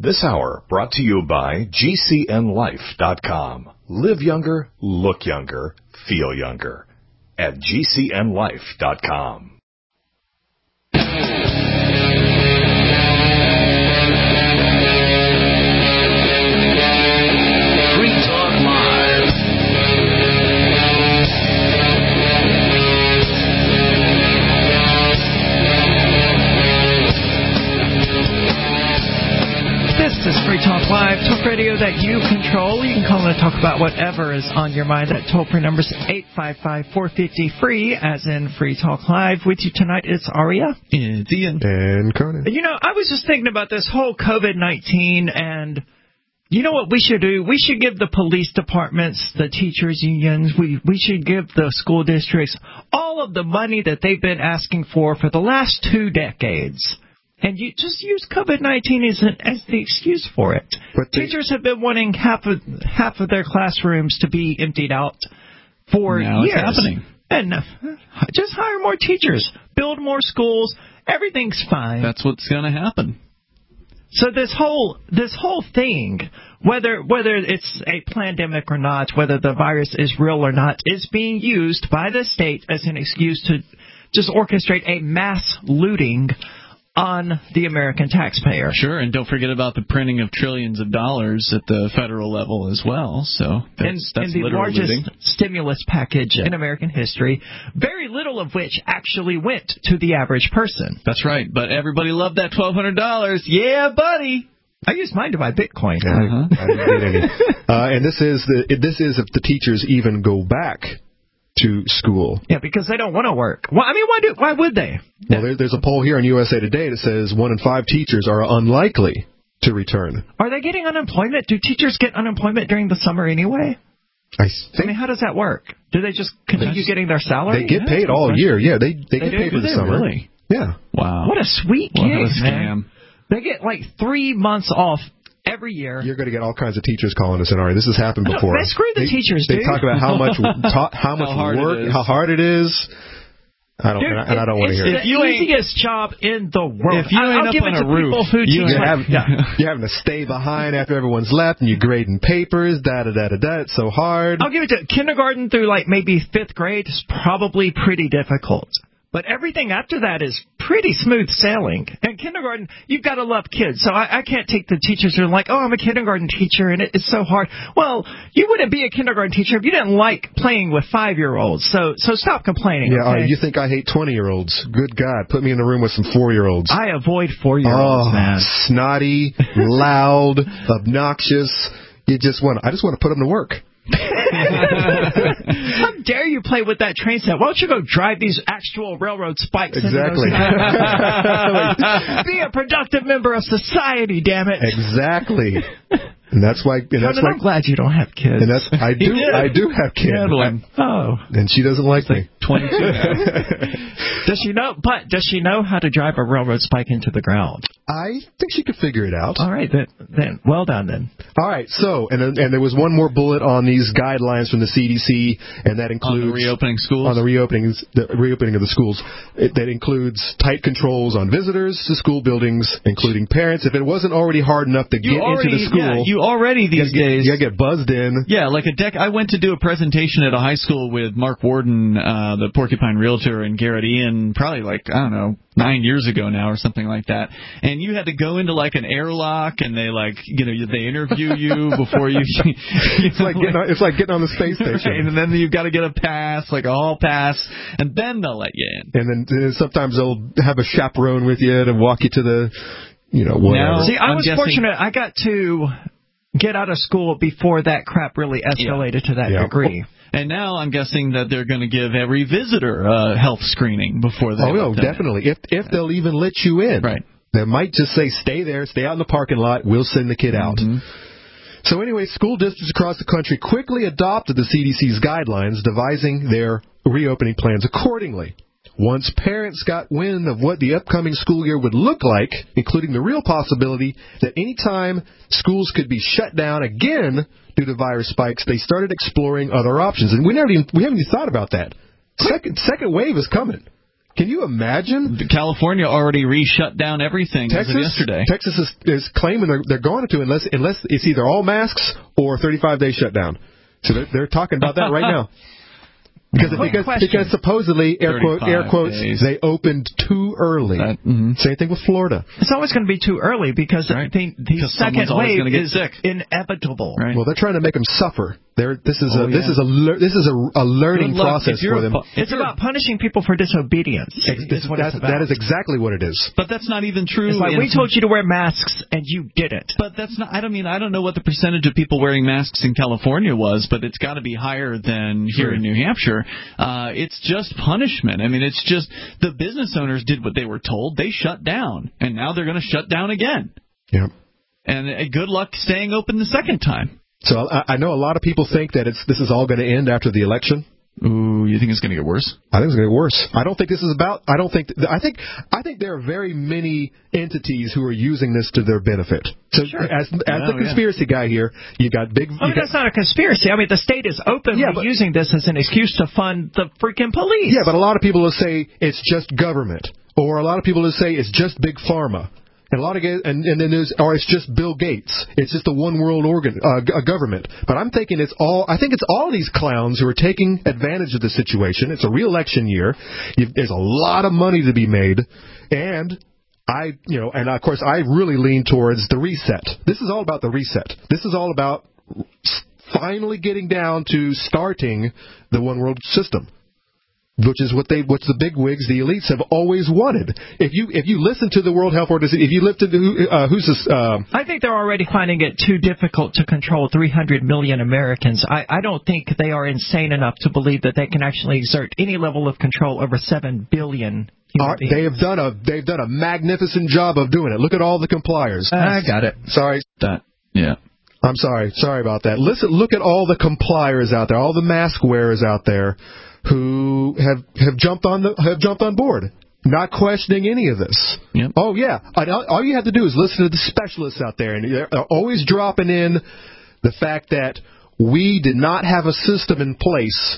This hour brought to you by GCNLife.com. Live younger, look younger, feel younger at GCNLife.com. This is Free Talk Live, talk radio that you control. You can call in and talk about whatever is on your mind. That toll-free number is 855-450-FREE, as in Free Talk Live. With you tonight, it's Aria. It's Ian. And Conan. You know, I was just thinking about this whole COVID-19, and you know what we should do? We should give the police departments, the teachers' unions, we should give the school districts all of the money that they've been asking for the last 2 decades. And you just use COVID-19 as the excuse for it. But teachers have been wanting half of their classrooms to be emptied out for years. It's happening. And just hire more teachers, build more schools. Everything's fine. That's what's going to happen. So this whole thing, whether it's a pandemic or not, whether the virus is real or not, is being used by the state as an excuse to just orchestrate a mass looting on the American taxpayer. Sure, and don't forget about the printing of trillions of dollars at the federal level as well. So that's the largest looting. Stimulus package in American history, very little of which actually went to the average person. That's right, but everybody loved that $1,200. Yeah, buddy. I used mine to buy Bitcoin. I didn't get any. And this is if the teachers even go back to school. Yeah, because they don't want to work. Well, I mean, why would they? Well, there's a poll here on USA Today that says 1 in 5 teachers are unlikely to return. Are they getting unemployment? Do teachers get unemployment during the summer anyway? I mean, how does that work? Do they just continue getting their salary? They get paid all year. Yeah, they get paid for the summer. Really? Yeah. Wow. What a sweet gig, what a scam. man. They get like 3 months off every year. You're going to get all kinds of teachers calling us in. All right, this has happened before. Screw the teachers, dude. They talk about how much work, how hard it is. I don't want to hear it. It's the easiest job in the world. If you ain't up on a roof, you're having to stay behind after everyone's left, and you're grading papers. It's so hard. I'll give it to kindergarten through like maybe 5th grade is probably pretty difficult. But everything after that is pretty smooth sailing. And kindergarten, you've got to love kids. So I can't take the teachers who are like, oh, I'm a kindergarten teacher and it's so hard. Well, you wouldn't be a kindergarten teacher if you didn't like playing with 5-year-olds. So stop complaining. Yeah, okay? You think I hate 20-year-olds? Good God, put me in a room with some 4-year-olds. I avoid 4-year-olds, man. Snotty, loud, obnoxious. I just want to put them to work. How dare you play with that train set? Why don't you go drive these actual railroad spikes? Exactly. Be a productive member of society, damn it. Exactly. And that's why. I'm glad you don't have kids. And I do have kids. Oh. And she doesn't like me. 22 now. Does she know how to drive a railroad spike into the ground? I think she could figure it out. All right, then. Well done, then. All right, so, and there was one more bullet on these guidelines from the CDC, and that includes... On the reopening schools? On the reopening of the schools. That includes tight controls on visitors to school buildings, including parents. If it wasn't already hard enough to get into the school... Yeah, you already these days... You got to get buzzed in. Yeah, like I went to do a presentation at a high school with Mark Warden, the Porcupine Realtor, and Garrett Ian, probably 9 years ago now or something like that. And you had to go into like an airlock, and they they interview you before you. It's like getting on the space station. Right, and then you've got to get a pass, like a hall pass, and then they'll let you in. And then sometimes they'll have a chaperone with you to walk you to the, whatever. Now, see, I was fortunate. I got to get out of school before that crap really escalated to that degree. And now I'm guessing that they're going to give every visitor a health screening before they. Oh, definitely. If they'll even let you in. Right. They might just say, stay there, stay out in the parking lot, we'll send the kid out. Mm-hmm. So anyway, school districts across the country quickly adopted the CDC's guidelines, devising their reopening plans accordingly. Once parents got wind of what the upcoming school year would look like, including the real possibility that any time schools could be shut down again due to virus spikes, they started exploring other options. And we haven't even thought about that. Second wave is coming. Can you imagine? California already re-shut down everything as of yesterday. Texas is claiming they're going to unless it's either all masks or 35-day shutdown. So they're talking about that right now. Because supposedly, air quotes, days. They opened too early. Same thing with Florida. It's always going to be too early because the second wave is inevitable. Right. Well, they're trying to make them suffer. This is a learning process for them. It's about punishing people for disobedience. That is exactly what it is. But that's not even true. It's like we told you to wear masks and you didn't. But that's not. I don't know what the percentage of people wearing masks in California was, but it's got to be higher than here in New Hampshire. It's just punishment. I mean, it's just the business owners did what they were told. They shut down, and now they're going to shut down again. Yeah. And good luck staying open the second time. So I know a lot of people think that this is all going to end after the election. Ooh, you think it's going to get worse? I think it's going to get worse. I don't think this is about. I think there are very many entities who are using this to their benefit. So as the conspiracy guy here, you got big. That's not a conspiracy. I mean, the state is openly using this as an excuse to fund the freaking police. Yeah, but a lot of people will say it's just government, or a lot of people will say it's just big pharma. And then it's just Bill Gates. It's just a one world government. But I'm thinking it's all these clowns who are taking advantage of the situation. It's a re-election year. There's a lot of money to be made, and of course I really lean towards the reset. This is all about the reset. This is all about finally getting down to starting the one world system. Which is what the bigwigs, the elites, have always wanted. If you listen to the World Health Organization, if you listen to who's this? I think they're already finding it too difficult to control 300 million Americans. I don't think they are insane enough to believe that they can actually exert any level of control over 7 billion. They've done a magnificent job of doing it. Look at all the compliers. I got it. Sorry. Yeah. I'm sorry. Sorry about that. Look at all the compliers out there, all the mask wearers out there, who have jumped on board, not questioning any of this. Yep. Oh yeah, all you have to do is listen to the specialists out there, and they're always dropping in the fact that we did not have a system in place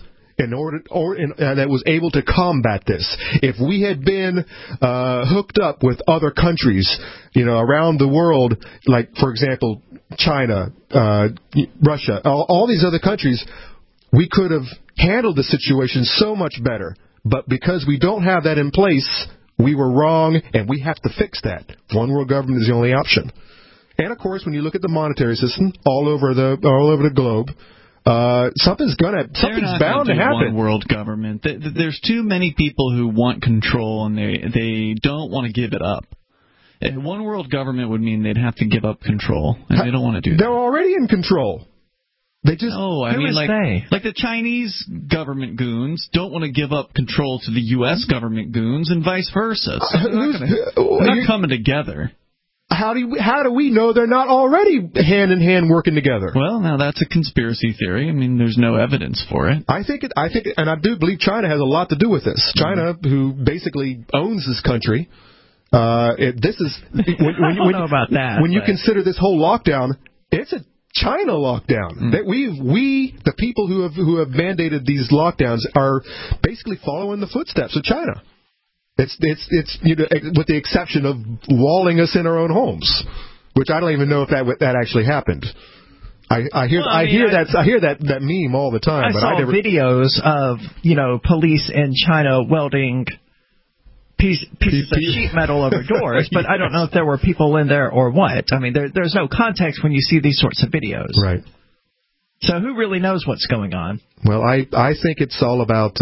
that was able to combat this. If we had been hooked up with other countries, around the world, like for example China, Russia, all these other countries, we could have handled the situation so much better. But because we don't have that in place, we were wrong, and we have to fix that. One world government is the only option. And of course, when you look at the monetary system all over the globe, something's bound to happen. One world government. There's too many people who want control, and they don't want to give it up. One world government would mean they'd have to give up control, and they don't want to do that. They're already in control. They just like the Chinese government goons don't want to give up control to the U.S. government goons, and vice versa. So they're not coming together. How do we know they're not already hand in hand working together? Well, now that's a conspiracy theory. I mean, there's no evidence for it. I think, and I do believe China has a lot to do with this. China, who basically owns this country. I don't know about that. When you consider this whole lockdown, it's a China lockdown. That the people who have mandated these lockdowns are basically following the footsteps of China. It's with the exception of walling us in our own homes, which I don't even know if that actually happened. I hear that meme all the time. I saw videos of police in China welding pieces of sheet metal over doors, but I don't know if there were people in there or what. I mean, there's no context when you see these sorts of videos. Right. So who really knows what's going on? Well, I think it's all about.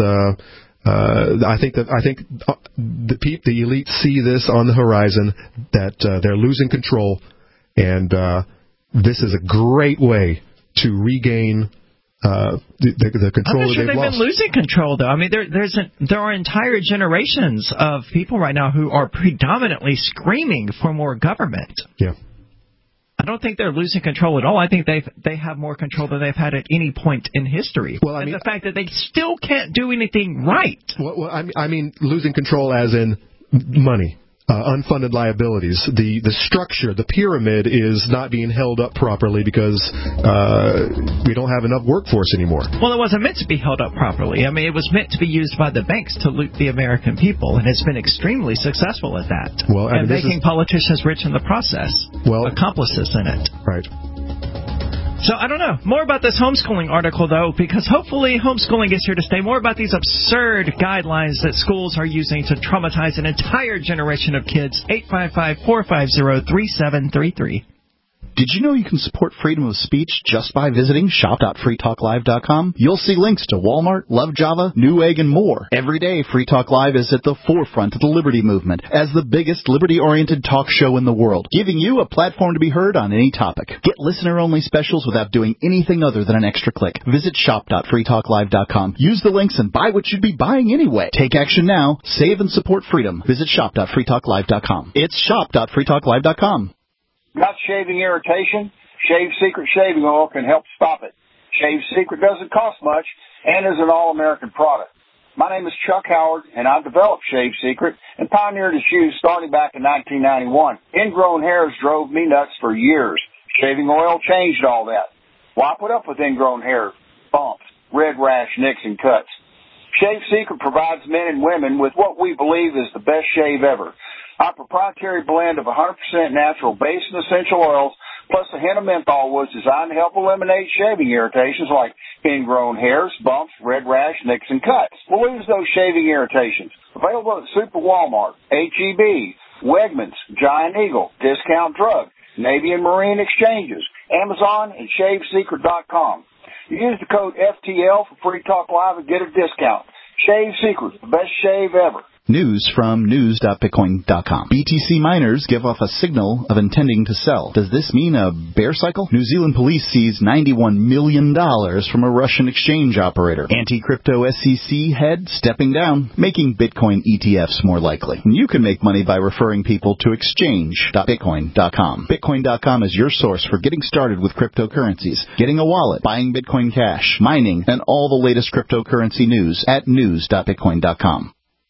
I think the elites see this on the horizon, that they're losing control, and this is a great way to regain the control I'm not sure they've been losing control, though. I mean, there are entire generations of people right now who are predominantly screaming for more government. Yeah. I don't think they're losing control at all. I think they have more control than they've had at any point in history. Well, the fact that they still can't do anything right. Well, I mean losing control as in money. unfunded liabilities. The structure, the pyramid, is not being held up properly because we don't have enough workforce anymore. Well, it wasn't meant to be held up properly. I mean, it was meant to be used by the banks to loot the American people, and it's been extremely successful at that. Well, and making politicians rich in the process. Well, accomplices in it. Right. So, I don't know. More about this homeschooling article, though, because hopefully homeschooling is here to stay. More about these absurd guidelines that schools are using to traumatize an entire generation of kids. 855-450-3733. Did you know you can support freedom of speech just by visiting shop.freetalklive.com? You'll see links to Walmart, Love Java, Newegg, and more. Every day, Free Talk Live is at the forefront of the liberty movement as the biggest liberty-oriented talk show in the world, giving you a platform to be heard on any topic. Get listener-only specials without doing anything other than an extra click. Visit shop.freetalklive.com. Use the links and buy what you'd be buying anyway. Take action now. Save and support freedom. Visit shop.freetalklive.com. It's shop.freetalklive.com. Got shaving irritation? Shave Secret shaving oil can help stop it. Shave Secret doesn't cost much and is an all-American product. My name is Chuck Howard, and I developed Shave Secret and pioneered its use starting back in 1991. Ingrown hairs drove me nuts for years. Shaving oil changed all that. Why put up with ingrown hair, bumps, red rash, nicks, and cuts? Shave Secret provides men and women with what we believe is the best shave ever. Our proprietary blend of 100% natural base and essential oils, plus a hint of menthol, was designed to help eliminate shaving irritations like ingrown hairs, bumps, red rash, nicks, and cuts. We'll lose those shaving irritations. Available at Super Walmart, H-E-B, Wegmans, Giant Eagle, Discount Drug, Navy and Marine Exchanges, Amazon, and ShaveSecret.com. You use the code FTL for Free Talk Live and get a discount. Shave Secret, the best shave ever. News from news.bitcoin.com. BTC miners give off a signal of intending to sell. Does this mean a bear cycle? New Zealand police seized $91 million from a Russian exchange operator. Anti-crypto SEC head stepping down, making Bitcoin ETFs more likely. You can make money by referring people to exchange.bitcoin.com. Bitcoin.com is your source for getting started with cryptocurrencies, getting a wallet, buying Bitcoin Cash, mining, and all the latest cryptocurrency news at news.bitcoin.com.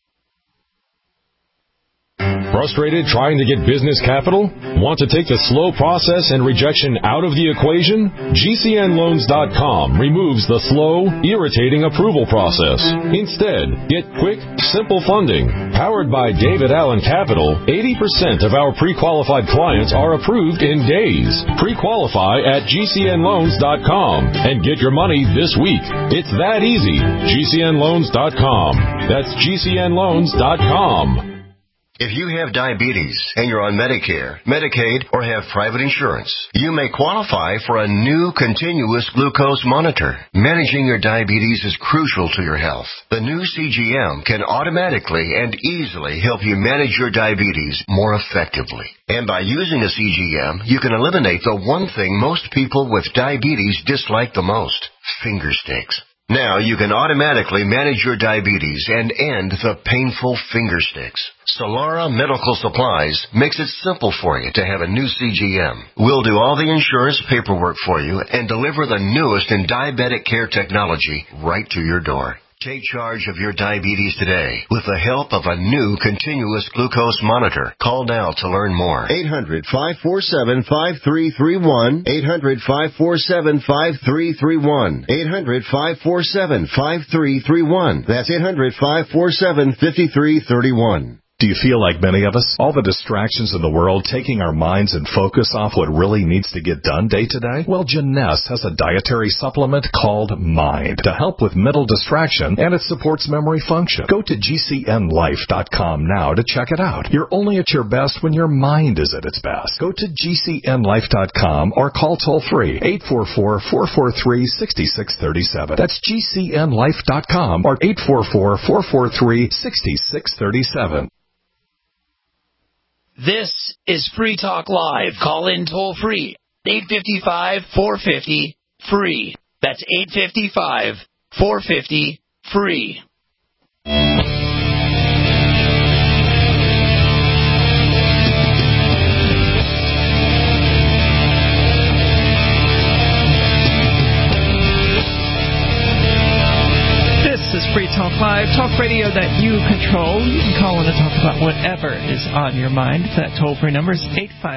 Frustrated trying to get business capital? Want to take the slow process and rejection out of the equation? GCNloans.com removes the slow, irritating approval process. Instead, get quick, simple funding. Powered by David Allen Capital, 80% of our pre-qualified clients are approved in days. Pre-qualify at GCNloans.com and get your money this week. It's that easy. GCNloans.com. That's GCNloans.com. If you have diabetes and you're on Medicare, Medicaid, or have private insurance, you may qualify for a new continuous glucose monitor. Managing your diabetes is crucial to your health. The new CGM can automatically and easily help you manage your diabetes more effectively. And by using a CGM, you can eliminate the one thing most people with diabetes dislike the most: finger sticks. Now you can automatically manage your diabetes and end the painful finger sticks. Solara Medical Supplies makes it simple for you to have a new CGM. We'll do all the insurance paperwork for you and deliver the newest in diabetic care technology right to your door. Take charge of your diabetes today with the help of a new continuous glucose monitor. Call now to learn more. 800-547-5331. 800-547-5331. 800-547-5331. That's 800-547-5331. Do you feel like many of us? All the distractions in the world taking our minds and focus off what really needs to get done day to day? Well, Janess has a dietary supplement called Mind to help with mental distraction, and it supports memory function. Go to GCNlife.com now to check it out. You're only at your best when your mind is at its best. Go to GCNlife.com or call toll-free 844-443-6637. That's GCNlife.com or 844-443-6637. This is Free Talk Live. Call in toll free. 855-450-FREE. That's 855-450-FREE. This is Free Talk Live. Live, talk radio that you control. You can call in and talk about whatever is on your mind. That toll-free number is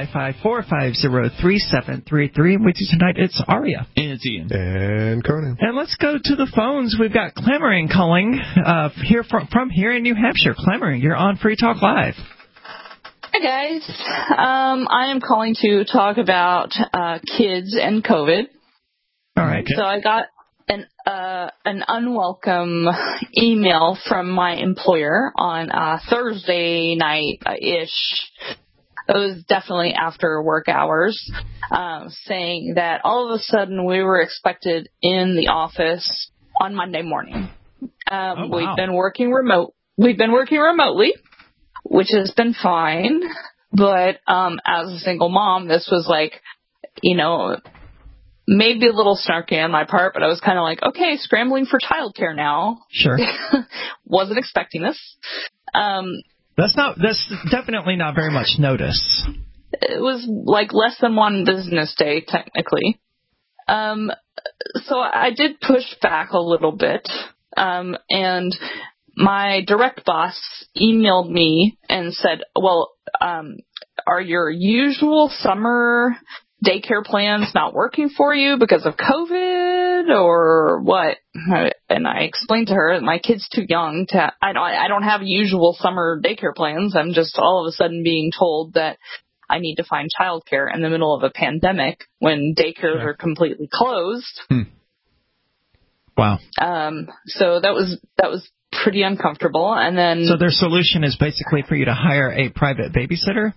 855-450-3733. With you tonight, it's Aria. And it's Ian. And Conan. And let's go to the phones. We've got Clamoring calling here from here in New Hampshire. Clamoring, you're on Free Talk Live. Hi, guys. I am calling to talk about kids and COVID. All right. So I got an unwelcome email from my employer on Thursday night-ish. It was definitely after work hours, saying that all of a sudden we were expected in the office on Monday morning. Wow. We've been working remotely, which has been fine. But as a single mom, this was like, maybe a little snarky on my part, but I was kind of like, okay, scrambling for childcare now. Sure. Wasn't expecting this. That's definitely not very much notice. It was like less than one business day, technically. So I did push back a little bit. And my direct boss emailed me and said, well, are your usual summer daycare plans not working for you because of COVID or what? And I explained to her that my kid's too young to, I don't have usual summer daycare plans. I'm just all of a sudden being told that I need to find childcare in the middle of a pandemic when daycares are completely closed. Wow. So that was pretty uncomfortable. And then, so their solution is basically for you to hire a private babysitter?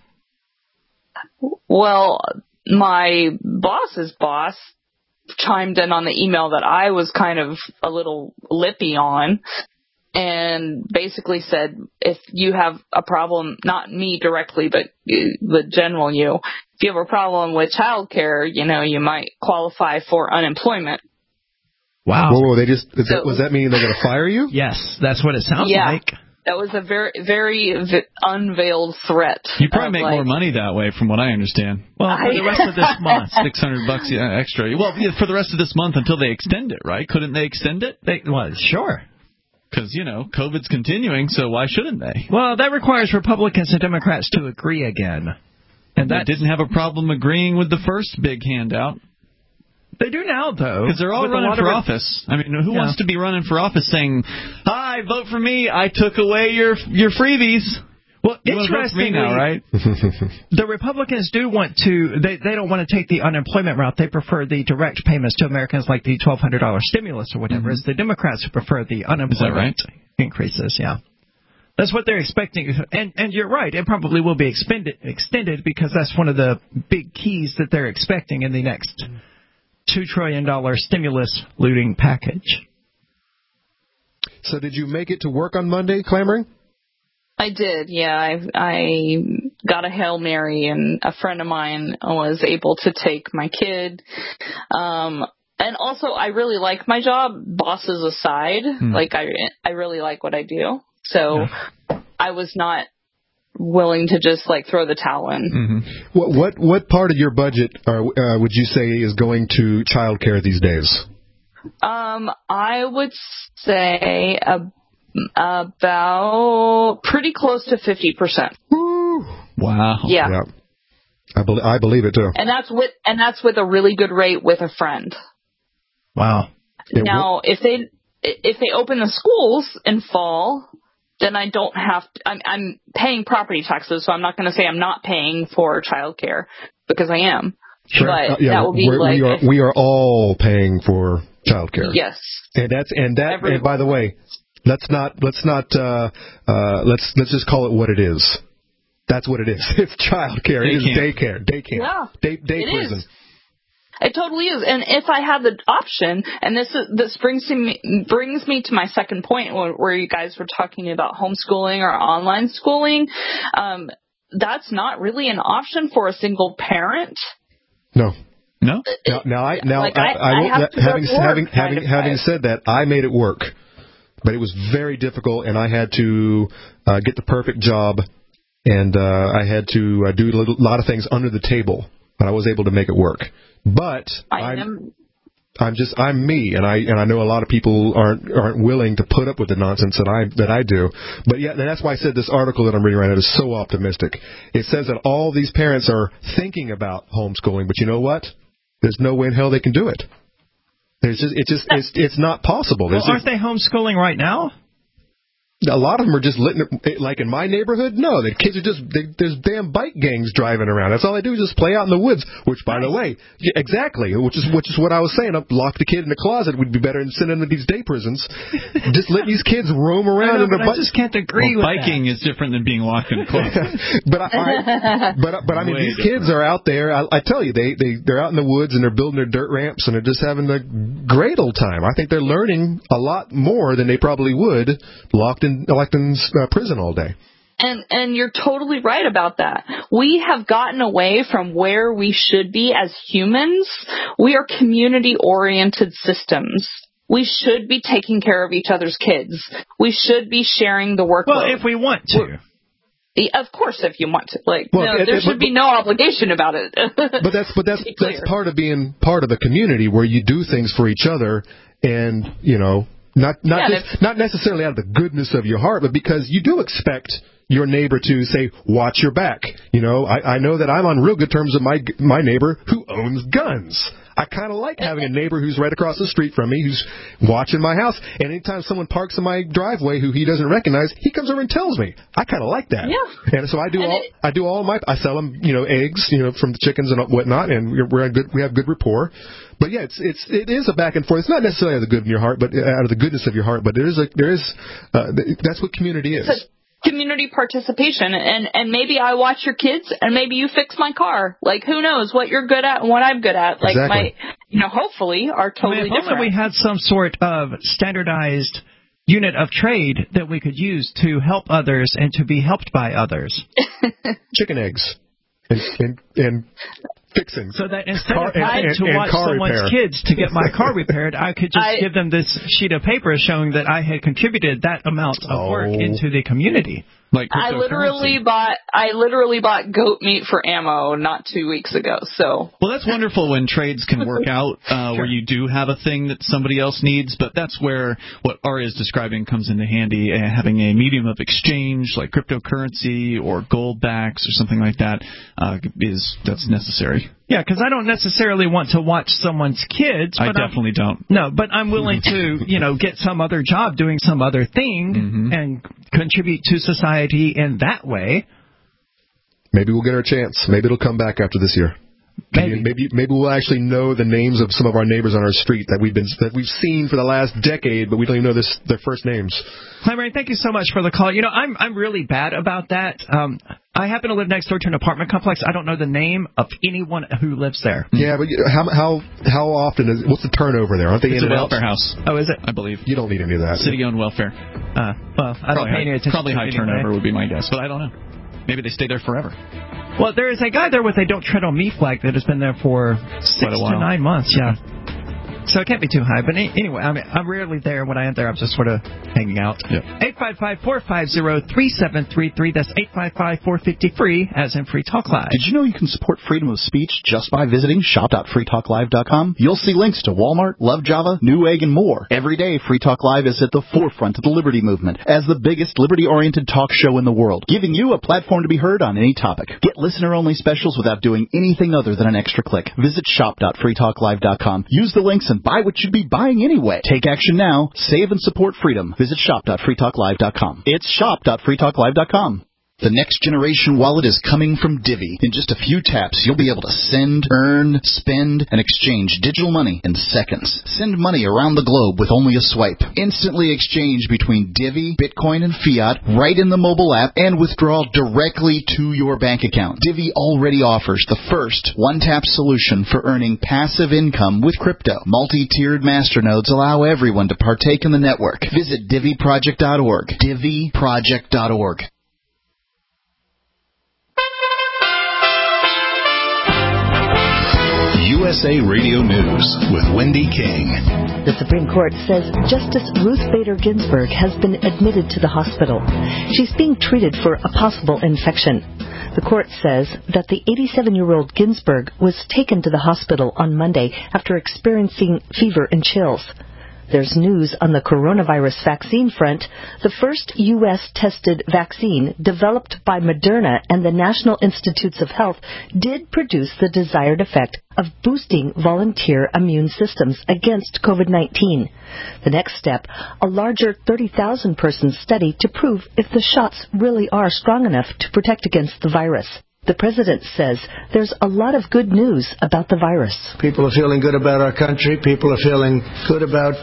Well, my boss's boss chimed in on the email that I was kind of a little lippy on and basically said, if you have a problem, not me directly, but the general you, if you have a problem with childcare, you might qualify for unemployment. Wow. Whoa, was that meaning they're going to fire you? Yes, that's what it sounds like. That was a very, very unveiled threat. You probably make more money that way, from what I understand. Well, for the rest of this month, $600 extra. Well, for the rest of this month until they extend it, right? Couldn't they extend it? Sure. Because, COVID's continuing, so why shouldn't they? Well, that requires Republicans and Democrats to agree again. And they didn't have a problem agreeing with the first big handout. They do now, though. Because they're all running for office. I mean, who wants to be running for office saying, hi, vote for me, I took away your freebies? Well, interestingly, now, right? The Republicans do want to, they don't want to take the unemployment route. They prefer the direct payments to Americans like the $1,200 stimulus or whatever. It's the Democrats who prefer the unemployment increases, That's what they're expecting. And you're right, it probably will be extended because that's one of the big keys that they're expecting in the next $2 trillion stimulus looting package. So did you make it to work on Monday, Clamoring? I did, yeah. I got a Hail Mary, and a friend of mine was able to take my kid. And also, I really like my job, bosses aside. Like, I really like what I do. So I was not willing to just throw the towel in. What part of your budget would you say is going to childcare these days? I would say about pretty close to 50%. Woo. Wow. Yeah. I believe it too. And that's with a really good rate with a friend. Wow. Now, if they open the schools in fall, then I don't have to, I'm paying property taxes, so I'm not going to say I'm not paying for childcare because I am. Sure. But that will be we are all paying for childcare. Yes. And by the way, let's just call it what it is. That's what it is. It's childcare. It is daycare. Day camp. Yeah. Day prison. Is. It totally is. And if I had the option, and this brings me to my second point where you guys were talking about homeschooling or online schooling, that's not really an option for a single parent. No. Having said that, I made it work, but it was very difficult, and I had to get the perfect job, and I had to do a lot of things under the table, but I was able to make it work. But I'm me, and I know a lot of people aren't willing to put up with the nonsense that I do. But yeah, and that's why I said this article that I'm reading right now is so optimistic. It says that all these parents are thinking about homeschooling, but you know what? There's no way in hell they can do it. It's not possible. Well, aren't they homeschooling right now? A lot of them are just like in my neighborhood. No, the kids are there's damn bike gangs driving around. That's all they do is just play out in the woods. Which, by the way, exactly, which is what I was saying. Lock the kid in the closet would be better than sending them to these day prisons. Just let these kids roam around. I just can't agree with biking is different than being locked in a closet. but I mean, these kids are out there. I tell you, they're out in the woods and they're building their dirt ramps and they're just having a great old time. I think they're learning a lot more than they probably would locked in prison all day. And you're totally right about that. We have gotten away from where we should be as humans. We are community-oriented systems. We should be taking care of each other's kids. We should be sharing the workload. Well, if we want to. Of course, if you want to. There should be no obligation about it. but that's part of being part of the community where you do things for each other, and Not necessarily out of the goodness of your heart, but because you do expect your neighbor to say, watch your back. I know that I'm on real good terms with my neighbor who owns guns. I kind of like having a neighbor who's right across the street from me who's watching my house. And anytime someone parks in my driveway who he doesn't recognize, he comes over and tells me. I kind of like that. Yeah. And so I sell them, eggs, from the chickens and whatnot, and we have good rapport. But yeah, it is a back and forth. It's not necessarily out of the good in your heart, but out of the goodness of your heart. But that's what community is. It's community participation, and maybe I watch your kids, and maybe you fix my car. Who knows what you're good at and what I'm good at. Exactly. Hopefully are totally different. If only we had some sort of standardized unit of trade that we could use to help others and to be helped by others. Chicken eggs and fixing. So that instead of having to watch someone's kids to get my car repaired, I could just give them this sheet of paper showing that I had contributed that amount of work into the community. I literally bought goat meat for ammo not 2 weeks ago. So that's wonderful when trades can work out where you do have a thing that somebody else needs, but that's where what Ari is describing comes into handy. Having a medium of exchange like cryptocurrency or gold backs or something like that that's necessary. Yeah, because I don't necessarily want to watch someone's kids. I definitely don't. No, but I'm willing to, get some other job doing some other thing and contribute to society in that way. Maybe we'll get our chance. Maybe it'll come back after this year. Maybe we'll actually know the names of some of our neighbors on our street that we've seen for the last decade, but we don't even know their first names. Clay, thank you so much for the call. I'm really bad about that. I happen to live next door to an apartment complex. I don't know the name of anyone who lives there. Yeah, but how often what's the turnover there? Aren't they in and out? It's a welfare house. Oh, is it? I believe. You don't need any of that. City-owned welfare. I don't pay any attention. Probably high turnover would be my guess, but I don't know. Maybe they stay there forever. Well, there is a guy there with a Don't Tread on Me flag that has been there for 6 to 9 months. Yeah. So it can't be too high. But anyway, I'm rarely there. When I am there, I'm just sort of hanging out. Yep. 855-450-3733. That's 855-450-FREE, as in Free Talk Live. Did you know you can support freedom of speech just by visiting shop.freetalklive.com? You'll see links to Walmart, Love Java, Newegg, and more. Every day, Free Talk Live is at the forefront of the liberty movement as the biggest liberty-oriented talk show in the world, giving you a platform to be heard on any topic. Get listener-only specials without doing anything other than an extra click. Visit shop.freetalklive.com. Use the links and buy what you'd be buying anyway. Take action now. Save and support freedom. Visit shop.freetalklive.com. It's shop.freetalklive.com. The next generation wallet is coming from Divvy. In just a few taps, you'll be able to send, earn, spend, and exchange digital money in seconds. Send money around the globe with only a swipe. Instantly exchange between Divvy, Bitcoin, and fiat right in the mobile app and withdraw directly to your bank account. Divvy already offers the first one-tap solution for earning passive income with crypto. Multi-tiered masternodes allow everyone to partake in the network. Visit DivvyProject.org. DivvyProject.org. USA Radio News with Wendy King. The Supreme Court says Justice Ruth Bader Ginsburg has been admitted to the hospital. She's being treated for a possible infection. The court says that the 87-year-old Ginsburg was taken to the hospital on Monday after experiencing fever and chills. There's news on the coronavirus vaccine front. The first U.S.-tested vaccine, developed by Moderna and the National Institutes of Health, did produce the desired effect of boosting volunteer immune systems against COVID-19. The next step, a larger 30,000-person study to prove if the shots really are strong enough to protect against the virus. The president says there's a lot of good news about the virus. People are feeling good about our country. People are feeling good about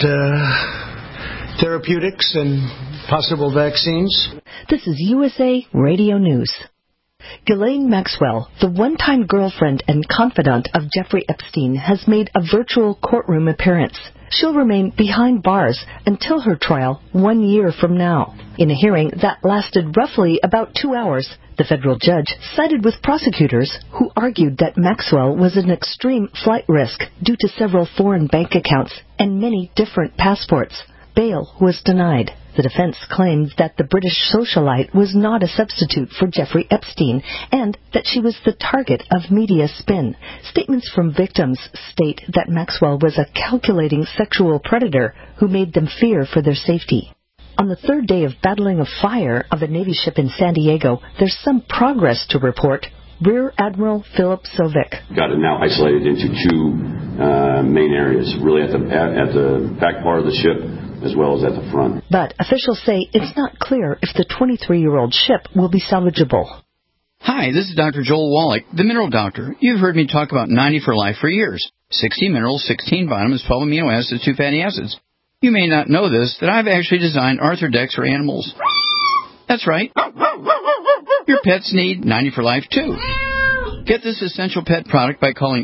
therapeutics and possible vaccines. This is USA Radio News. Ghislaine Maxwell, the one-time girlfriend and confidant of Jeffrey Epstein, has made a virtual courtroom appearance. She'll remain behind bars until her trial 1 year from now. In a hearing that lasted roughly about 2 hours, the federal judge sided with prosecutors who argued that Maxwell was an extreme flight risk due to several foreign bank accounts and many different passports. Bail was denied. The defense claimed that the British socialite was not a substitute for Jeffrey Epstein and that she was the target of media spin. Statements from victims state that Maxwell was a calculating sexual predator who made them fear for their safety. On the third day of battling a fire of a Navy ship in San Diego, there's some progress to report. Rear Admiral Philip Sovic. Got it now isolated into two main areas, really at the back part of the ship as well as at the front. But officials say it's not clear if the 23-year-old ship will be salvageable. Hi, this is Dr. Joel Wallach, the Mineral Doctor. You've heard me talk about 90 for Life for years. 60 minerals, 16 vitamins, 12 amino acids, 2 fatty acids. You may not know this, that I've actually designed Arthrodex for animals. That's right. Your pets need 90 for Life, too. Get this essential pet product by calling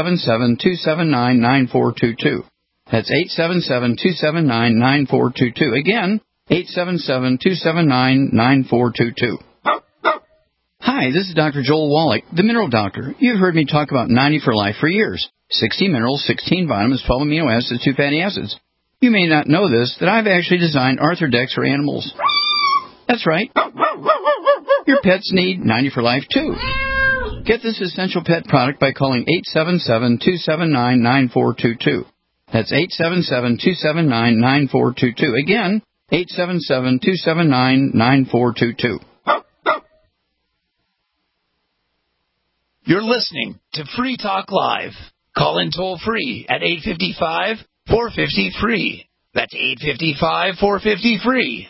877-279-9422. That's 877-279-9422. Again, 877-279-9422. Hi, this is Dr. Joel Wallach, the Mineral Doctor. You've heard me talk about 90 for Life for years. 60 minerals, 16 vitamins, 12 amino acids, 2 fatty acids. You may not know this, that I've actually designed Arthrodex for animals. That's right. Your pets need 90 for Life, too. Get this essential pet product by calling 877-279-9422. That's 877-279-9422. Again, 877-279-9422. You're listening to Free Talk Live. Call in toll free at 855-450-FREE. That's 855-450-FREE.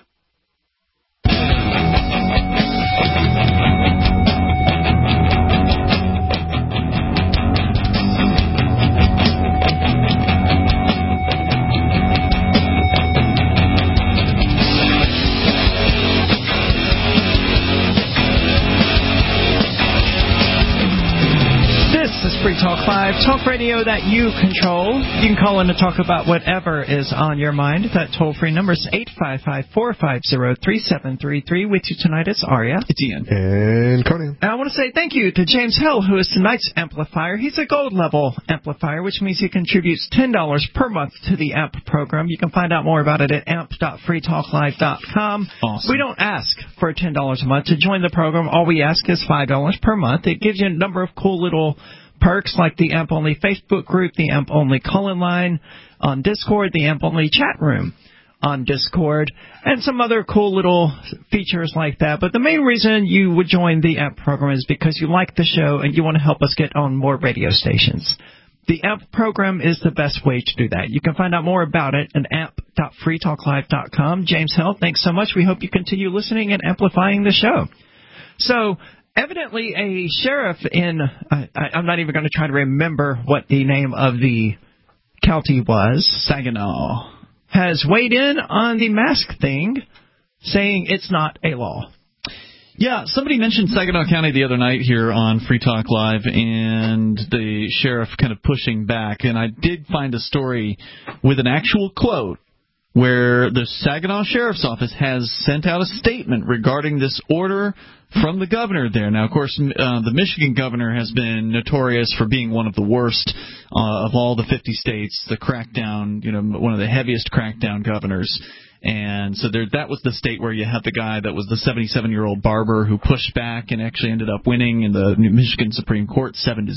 Free Talk Live, talk radio that you control. You can call in to talk about whatever is on your mind. That toll-free number is 855-450-3733. With you tonight, it's Arya. It's Ian. And Conan. And I want to say thank you to James Hill, who is tonight's amplifier. He's a gold level amplifier, which means he contributes $10 per month to the AMP program. You can find out more about it at amp.freetalklive.com. Awesome. We don't ask for $10 a month to join the program. All we ask is $5 per month. It gives you a number of cool little perks like the AMP-only Facebook group, the AMP-only call-in line on Discord, the AMP-only chat room on Discord, and some other cool little features like that. But the main reason you would join the AMP program is because you like the show and you want to help us get on more radio stations. The AMP program is the best way to do that. You can find out more about it at amp.freetalklive.com. James Hill, thanks so much. We hope you continue listening and amplifying the show. So, evidently, a sheriff in, I'm not even going to try to remember what the name of the county was, Saginaw, has weighed in on the mask thing, saying it's not a law. Yeah, somebody mentioned Saginaw County the other night here on Free Talk Live, and the sheriff kind of pushing back. And I did find a story with an actual quote where the Saginaw Sheriff's Office has sent out a statement regarding this order from the governor there. Now, of course, the Michigan governor has been notorious for being one of the worst of all the 50 states, the crackdown, one of the heaviest crackdown governors. And so that was the state where you had the guy that was the 77-year-old barber who pushed back and actually ended up winning in the Michigan Supreme Court 7-0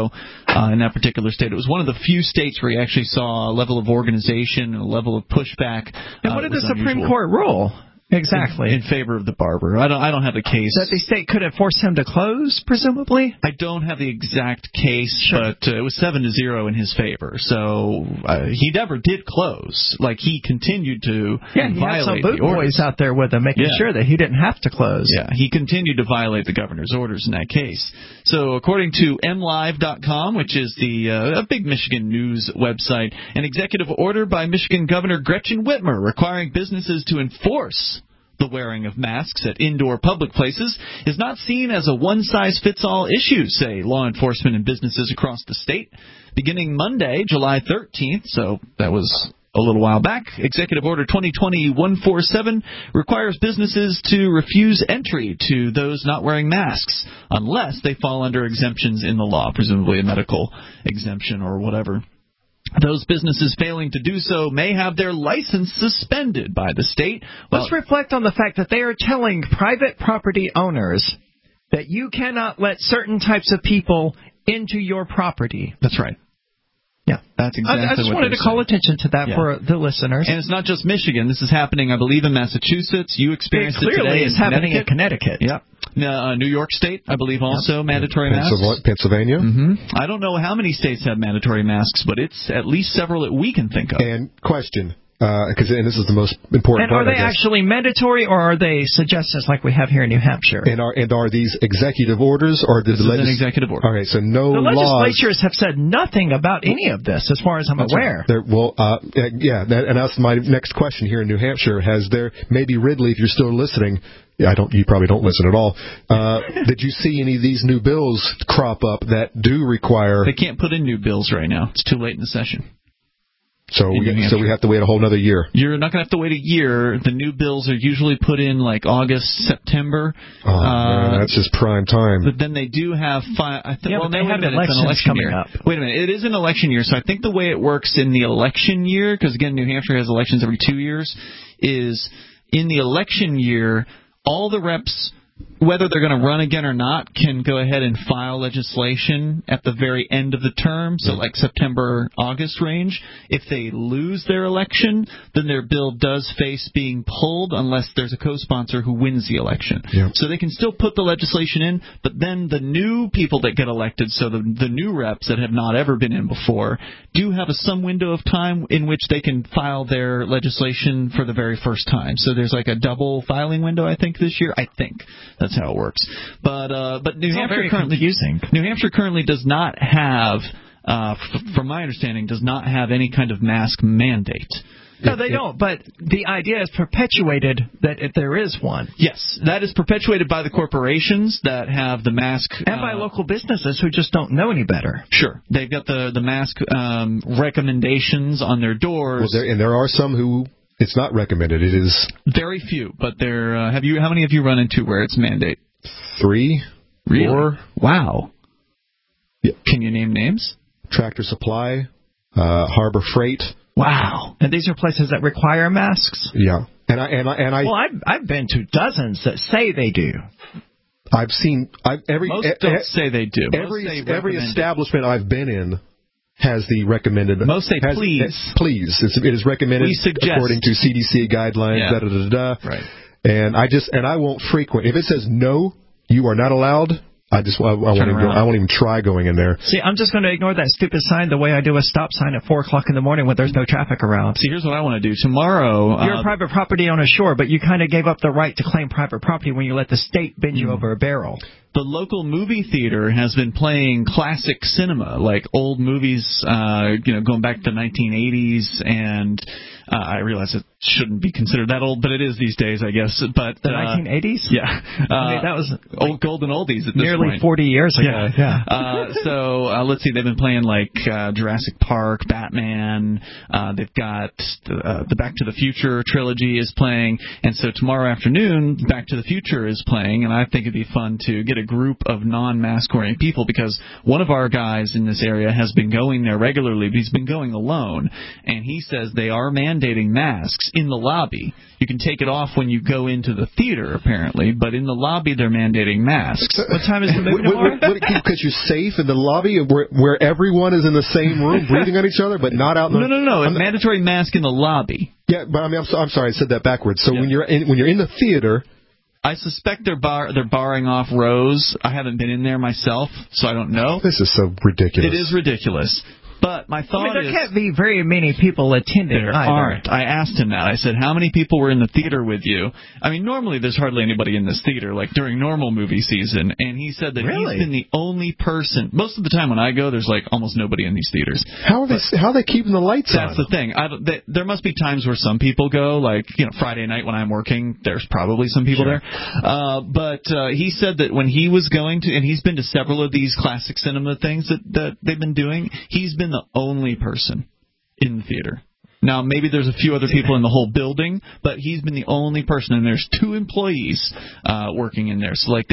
in that particular state. It was one of the few states where you actually saw a level of organization and a level of pushback. And what did the Supreme Court rule? Exactly. In favor of the barber. I don't have the case. That the state could have forced him to close, presumably? I don't have the exact case, but it was 7-0 in his favor. So he never did close. Like, he continued to he had some boot boys out there with him, making sure that he didn't have to close. Yeah, he continued to violate the governor's orders in that case. So according to MLive.com, which is a big Michigan news website, an executive order by Michigan Governor Gretchen Whitmer requiring businesses to enforce the wearing of masks at indoor public places is not seen as a one-size-fits-all issue, say law enforcement and businesses across the state. Beginning Monday, July 13th, so that was a little while back, Executive Order 2020-147 requires businesses to refuse entry to those not wearing masks unless they fall under exemptions in the law, presumably a medical exemption or whatever. Those businesses failing to do so may have their license suspended by the state. Let's reflect on the fact that they are telling private property owners that you cannot let certain types of people into your property. That's right. Yeah, that's exactly. I just wanted to call attention to that for the listeners. And it's not just Michigan. This is happening, I believe, in Massachusetts. You experienced it today. It's happening in Connecticut. Yep. New York State, I believe, also mandatory masks. Pennsylvania. Mm-hmm. I don't know how many states have mandatory masks, but it's at least several that we can think of. And question. And this is the most important part. And are they actually mandatory, or are they suggestions like we have here in New Hampshire? And are these executive orders, or this is an executive order? All right, so no the laws. legislatures have said nothing about any of this, as far as I'm aware. Right. And that's my next question here in New Hampshire. Maybe Ridley, if you're still listening? You probably don't listen at all. Did you see any of these new bills crop up that do require? They can't put in new bills right now. It's too late in the session. So we have to wait a whole other year. You're not going to have to wait a year. The new bills are usually put in like August, September. Oh, man, that's just prime time. But then they do have they have elections coming up. Wait a minute. It is an election year, so I think the way it works in the election year, because again, New Hampshire has elections every 2 years, is in the election year, all the reps, whether they're going to run again or not, can go ahead and file legislation at the very end of the term, so like September, August range. If they lose their election, then their bill does face being pulled unless there's a co-sponsor who wins the election. Yep. So they can still put the legislation in, but then the new people that get elected, so the new reps that have not ever been in before, do have some window of time in which they can file their legislation for the very first time. So there's like a double filing window, I think, this year. I think that's how it works. But New Hampshire currently does not have, from my understanding, does not have any kind of mask mandate. No, they don't, but the idea is perpetuated that if there is one. Yes, that is perpetuated by the corporations that have the mask. And by local businesses who just don't know any better. Sure. They've got the mask recommendations on their doors. Well, there are some who it's not recommended. It is very few, but there. How many have you run into where it's mandate? 3, really? 4. Wow. Yeah. Can you name names? Tractor Supply, Harbor Freight. Wow. And these are places that require masks? Yeah. And I Well, I've been to dozens that say they do. I've seen most don't say they do. Every establishment I've been in has the recommended. Most say please. Please. It is recommended according to CDC guidelines. Yeah. Da, da, da, da. Right. And I won't frequent. If it says no, you are not allowed. I won't even try going in there. See, I'm just going to ignore that stupid sign the way I do a stop sign at 4 o'clock in the morning when there's no traffic around. See, here's what I want to do. Tomorrow... You're a private property owner, sure, but you kind of gave up the right to claim private property when you let the state bend you over a barrel. The local movie theater has been playing classic cinema, like old movies, going back to the 1980s, and I realize it shouldn't be considered that old, but it is these days, I guess. But the 1980s? Yeah. That was old golden oldies at this nearly point. 40 years ago. Yeah. So let's see, they've been playing like Jurassic Park, Batman. They've got the Back to the Future trilogy is playing, and so tomorrow afternoon, Back to the Future is playing, and I think it'd be fun to get a group of non-mask wearing people, because one of our guys in this area has been going there regularly, but he's been going alone, and he says they are mandated mandating masks in the lobby. You can take it off when you go into the theater, apparently, but in the lobby they're mandating masks. What time is the movie tomorrow? Because you're safe in the lobby where everyone is in the same room breathing on each other, but not out in the... No. A mandatory mask in the lobby. Yeah, but I mean, I'm sorry, I said that backwards. So when you're in the theater... I suspect they're barring off rows. I haven't been in there myself, so I don't know. This is so ridiculous. It is ridiculous. But my thought there can't be very many people attending. There aren't. I asked him that. I said, how many people were in the theater with you? I mean, normally there's hardly anybody in this theater, like during normal movie season. And he said that he's been the only person. Most of the time when I go, there's like almost nobody in these theaters. How are they keeping the lights on? That's the thing. There must be times where some people go, like Friday night when I'm working, there's probably some people there. But he said that when he was going to, and he's been to several of these classic cinema things that they've been doing, he's been the only person in the theater. Now, maybe there's a few other people in the whole building, but he's been the only person, and there's 2 employees working in there. So, like,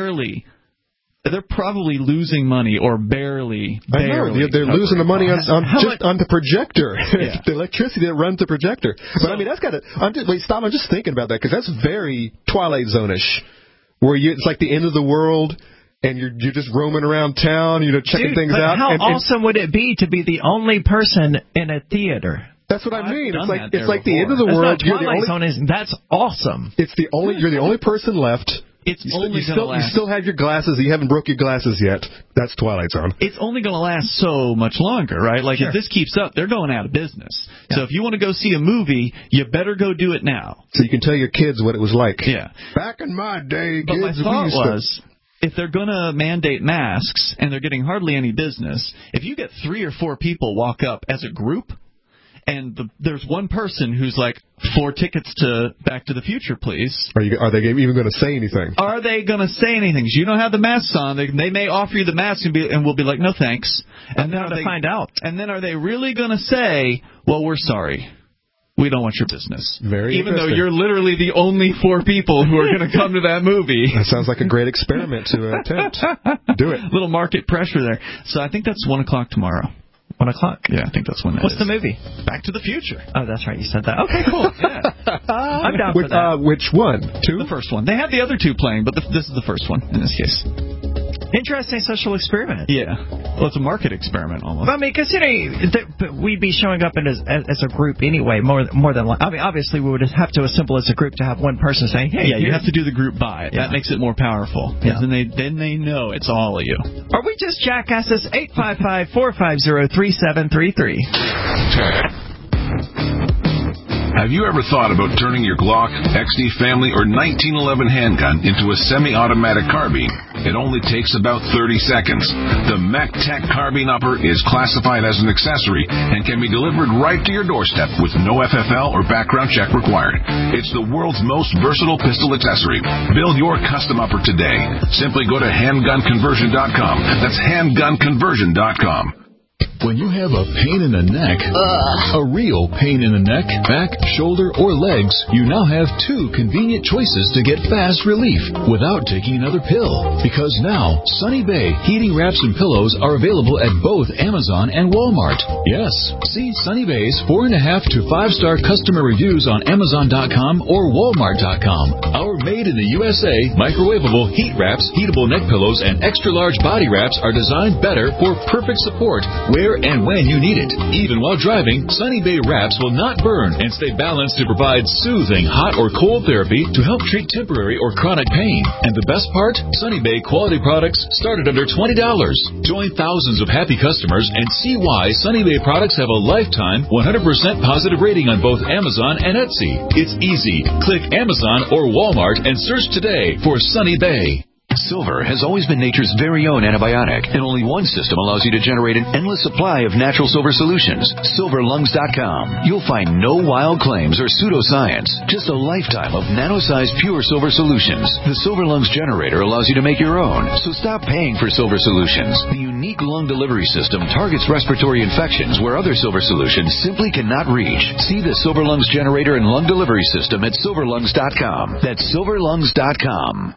they're probably losing money or barely. I know, they're losing the money on the projector, the electricity that runs the projector. But I mean, that's got to. I'm just thinking about that because that's very Twilight Zone-ish, where it's like the end of the world. And you're just roaming around town, checking things out. How awesome would it be to be the only person in a theater? That's what I mean. It's like the end of the world. That's awesome. You're the only person left. You still have your glasses. You haven't broke your glasses yet. That's Twilight Zone. It's only going to last so much longer, right? Like, if this keeps up, they're going out of business. Yeah. So if you want to go see a movie, you better go do it now. So you can tell your kids what it was like. Yeah. Back in my day, but kids, my thought was... if they're going to mandate masks and they're getting hardly any business, if you get 3 or 4 people walk up as a group and there's one person who's like, 4 tickets to Back to the Future, please. Are they even going to say anything? Are they going to say anything? You don't have the masks on. They may offer you the mask and we'll be like, no thanks. And then find out. And then are they really going to say, well, we're sorry. We don't want your business. Even though you're literally the only 4 people who are going to come to that movie. That sounds like a great experiment to attempt. Do it. Little market pressure there. So I think that's 1 o'clock tomorrow. 1 o'clock? Yeah, I think that's when that What's the movie? Back to the Future. Oh, that's right. You said that. Okay, cool. I'm down for that. Which one? 2? The first one. They had the other 2 playing, but this is the first one in this case. Interesting social experiment. Yeah. Well, it's a market experiment almost. I mean, considering we'd be showing up as a group anyway, more than I mean, obviously we would have to assemble as a group to have one person saying, hey. Yeah, you have to do the group buy. Yeah. That makes it more powerful. Yeah. Then they know it's all of you. Are we just jackasses? 855-450-3733. Have you ever thought about turning your Glock, XD Family, or 1911 handgun into a semi-automatic carbine? It only takes about 30 seconds. The MacTech Carbine Upper is classified as an accessory and can be delivered right to your doorstep with no FFL or background check required. It's the world's most versatile pistol accessory. Build your custom upper today. Simply go to handgunconversion.com. That's handgunconversion.com. When you have a pain in the neck, a real pain in the neck, back, shoulder, or legs, you now have 2 convenient choices to get fast relief without taking another pill. Because now, Sunny Bay heating wraps and pillows are available at both Amazon and Walmart. Yes, see Sunny Bay's 4.5 to 5-star customer reviews on Amazon.com or Walmart.com. Our made in the USA microwavable heat wraps, heatable neck pillows, and extra-large body wraps are designed better for perfect support where and when you need it. Even while driving, Sunny Bay wraps will not burn and stay balanced to provide soothing hot or cold therapy to help treat temporary or chronic pain. And the best part? Sunny Bay quality products start at under $20. Join thousands of happy customers and see why Sunny Bay products have a lifetime 100% positive rating on both Amazon and Etsy. It's easy. Click Amazon or Walmart and search today for Sunny Bay. Silver has always been nature's very own antibiotic, and only one system allows you to generate an endless supply of natural silver solutions. SilverLungs.com. You'll find no wild claims or pseudoscience, just a lifetime of nano-sized pure silver solutions. The Silver Lungs generator allows you to make your own, so stop paying for silver solutions. The unique lung delivery system targets respiratory infections where other silver solutions simply cannot reach. See the Silver Lungs generator and lung delivery system at SilverLungs.com. That's SilverLungs.com.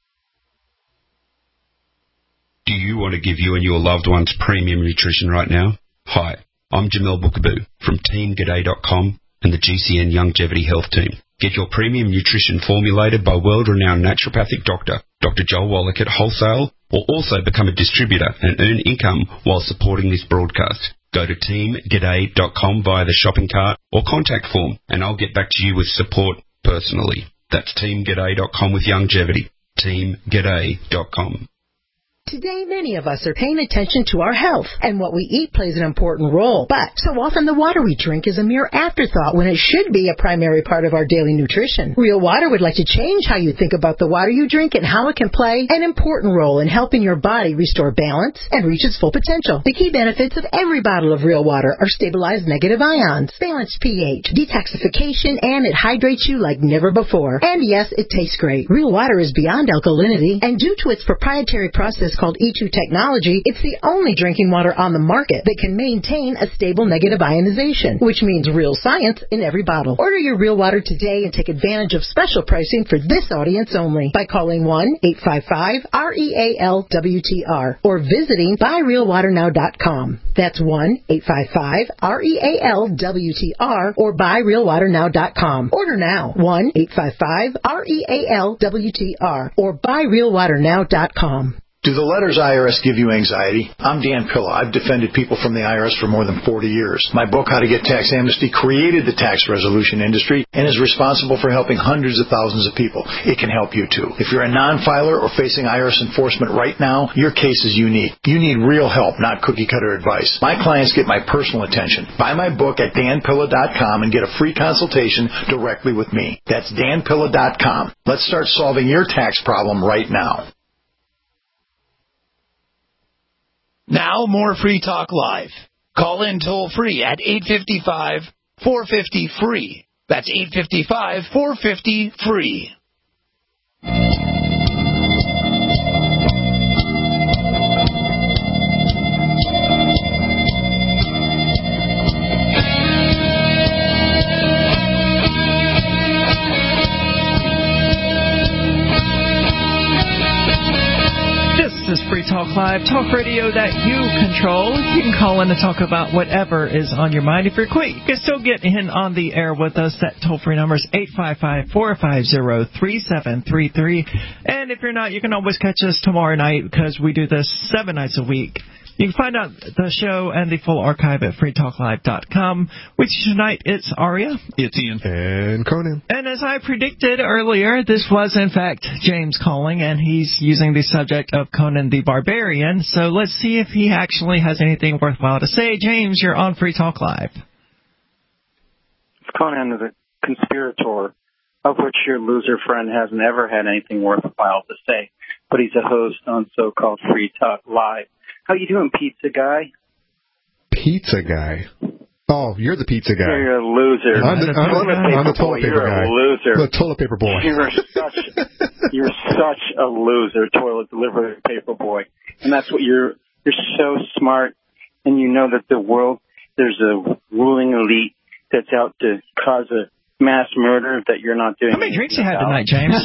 Do you want to give you and your loved ones premium nutrition right now? Hi, I'm Jamel Bookaboo from TeamGaday.com, and the GCN Longevity Health Team. Get your premium nutrition formulated by world-renowned naturopathic doctor, Dr. Joel Wallach at Wholesale, or also become a distributor and earn income while supporting this broadcast. Go to teamg'day.com via the shopping cart or contact form, and I'll get back to you with support personally. That's teamg'day.com with longevity. teamg'day.com. Today, many of us are paying attention to our health, and what we eat plays an important role. But so often the water we drink is a mere afterthought when it should be a primary part of our daily nutrition. Real Water would like to change how you think about the water you drink and how it can play an important role in helping your body restore balance and reach its full potential. The key benefits of every bottle of Real Water are stabilized negative ions, balanced pH, detoxification, and it hydrates you like never before. And yes, it tastes great. Real Water is beyond alkalinity, and due to its proprietary process called E2 technology, it's the only drinking water on the market that can maintain a stable negative ionization, which means real science in every bottle. Order your Real Water today and take advantage of special pricing for this audience only by calling 1-855-REAL-WTR or visiting buyrealwaternow.com. That's 1-855-REAL-WTR or buyrealwaternow.com. Order now. 1-855-REAL-WTR or buyrealwaternow.com. Do the letters IRS give you anxiety? I'm Dan Pilla. I've defended people from the IRS for more than 40 years. My book, How to Get Tax Amnesty, created the tax resolution industry and is responsible for helping hundreds of thousands of people. It can help you, too. If you're a non-filer or facing IRS enforcement right now, your case is unique. You need real help, not cookie-cutter advice. My clients get my personal attention. Buy my book at danpilla.com and get a free consultation directly with me. That's danpilla.com. Let's start solving your tax problem right now. Now more Free Talk Live. Call in toll free at 855-450-FREE. That's 855-450-FREE. This is Free Talk Live, talk radio that you control. You can call in and talk about whatever is on your mind. If you're quick, you can still get in on the air with us. That toll-free number is 855-450-3733. And if you're not, you can always catch us tomorrow night because we do this 7 nights a week. You can find out the show and the full archive at freetalklive.com. With you tonight, it's Aria. It's Ian. And Conan. And as I predicted earlier, this was, in fact, James calling, and he's using the subject of Conan the Barbarian. So let's see if he actually has anything worthwhile to say. James, you're on Free Talk Live. Conan is a conspirator, of which your loser friend hasn't ever had anything worthwhile to say. But he's a host on so-called Free Talk Live. How you doing, pizza guy? Pizza guy? Oh, you're the pizza guy. You're a loser. I'm the toilet paper guy. You're a loser. The toilet paper boy. You're such a loser, toilet delivery paper boy. And that's what you're so smart, and you know that the world, there's a ruling elite that's out to cause a mass murder that you're not doing. How many drinks you had tonight, James?